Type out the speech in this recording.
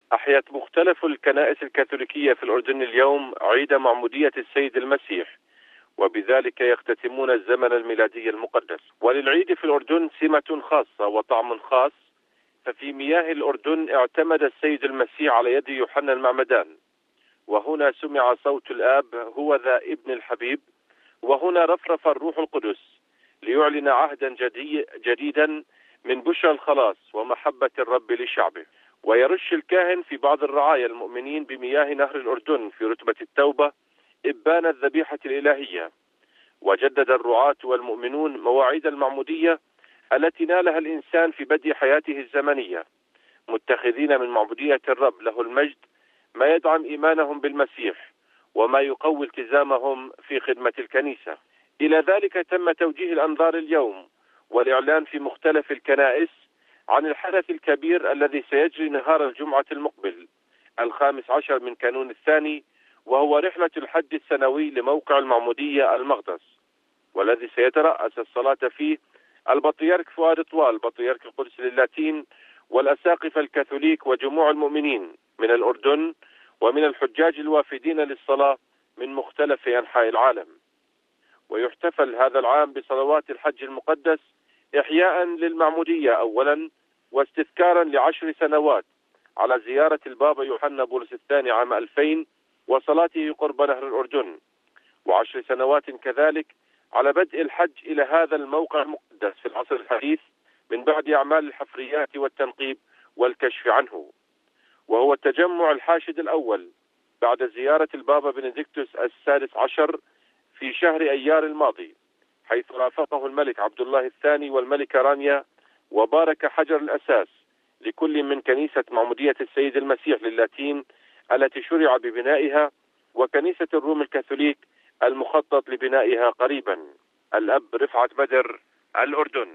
أحيت مختلف الكنائس الكاثوليكية في الأردن اليوم عيد معمودية السيد المسيح، وبذلك يختتمون الزمن الميلادي المقدس. وللعيد في الأردن سمة خاصة وطعم خاص، ففي مياه الأردن اعتمد السيد المسيح على يد يوحنا المعمدان، وهنا سمع صوت الآب هو ذا ابن الحبيب، وهنا رفرف الروح القدس ليعلن عهدا جديدا من بشرى الخلاص ومحبة الرب لشعبه. ويرش الكاهن في بعض الرعايا المؤمنين بمياه نهر الأردن في رتبة التوبة إبان الذبيحة الإلهية. وجدد الرعاة والمؤمنون مواعيد المعمودية التي نالها الإنسان في بدء حياته الزمنية، متخذين من معمودية الرب له المجد ما يدعم إيمانهم بالمسيح وما يقوي التزامهم في خدمة الكنيسة. إلى ذلك تم توجيه الأنظار اليوم والإعلان في مختلف الكنائس عن الحدث الكبير الذي سيجري نهار الجمعة المقبل 15 من كانون الثاني، وهو رحلة الحج السنوي لموقع المعمودية المقدس، والذي سيترأس الصلاة فيه البطريرك فؤاد طوال بطريرك القدس للاتين والأساقفة الكاثوليك وجموع المؤمنين من الأردن ومن الحجاج الوافدين للصلاة من مختلف أنحاء العالم. ويحتفل هذا العام بصلوات الحج المقدس إحياء للمعمودية أولا، واستذكارا ل10 سنوات على زيارة البابا يوحنا بولس الثاني عام 2000 وصلاته قرب نهر الأردن، و10 سنوات كذلك على بدء الحج إلى هذا الموقع المقدس في العصر الحديث من بعد أعمال الحفريات والتنقيب والكشف عنه. وهو التجمع الحاشد الأول بعد زيارة البابا بنديكتوس السادس عشر في شهر أيار الماضي، حيث رافقه الملك عبد الله الثاني والملكة رانيا، وبارك حجر الأساس لكل من كنيسة معمودية السيد المسيح للاتين التي شرع ببنائها، وكنيسة الروم الكاثوليك المخطط لبنائها قريبا. الأب رفعت بدر، الأردن.